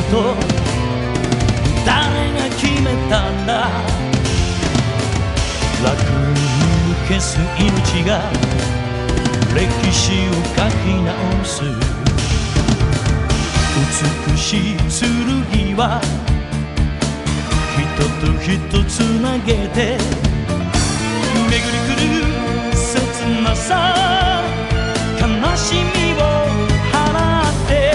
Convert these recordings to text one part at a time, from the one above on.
と誰が決めたんだ。楽に消す命が歴史を書き直す。美しい剣は人と人つなげて巡り来る切なさ悲しみを払って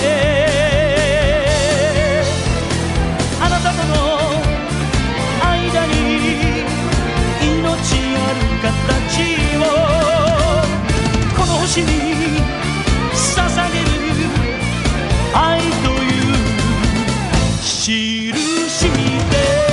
あなたとの間に命ある形をこの星に捧げる愛という印で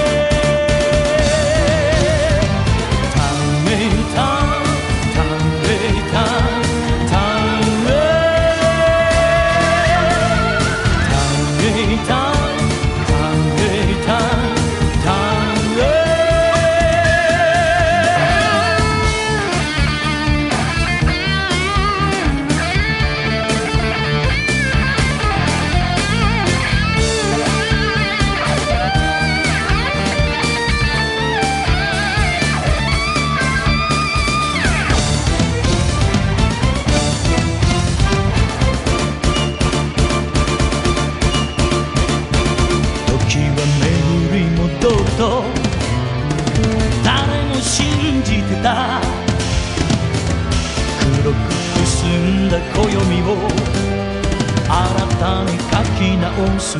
誰も信じてた黒くくすんだ暦を新たに書き直す。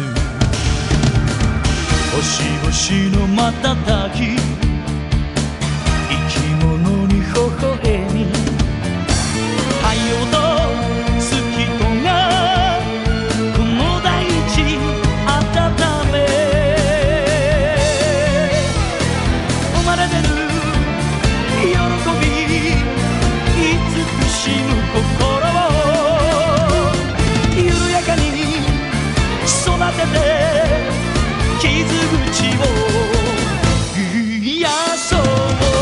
星々の瞬き生き物に微笑み太陽と月とがこの大地温め生まれ出る喜び慈しむ心を緩やかに育てて傷口を癒そう。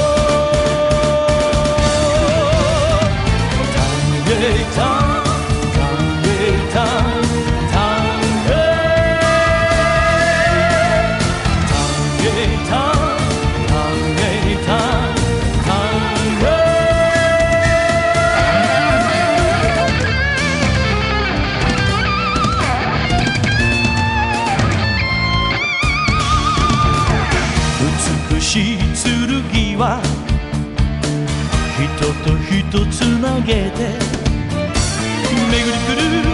美しい剣は人と人つなげて巡り来る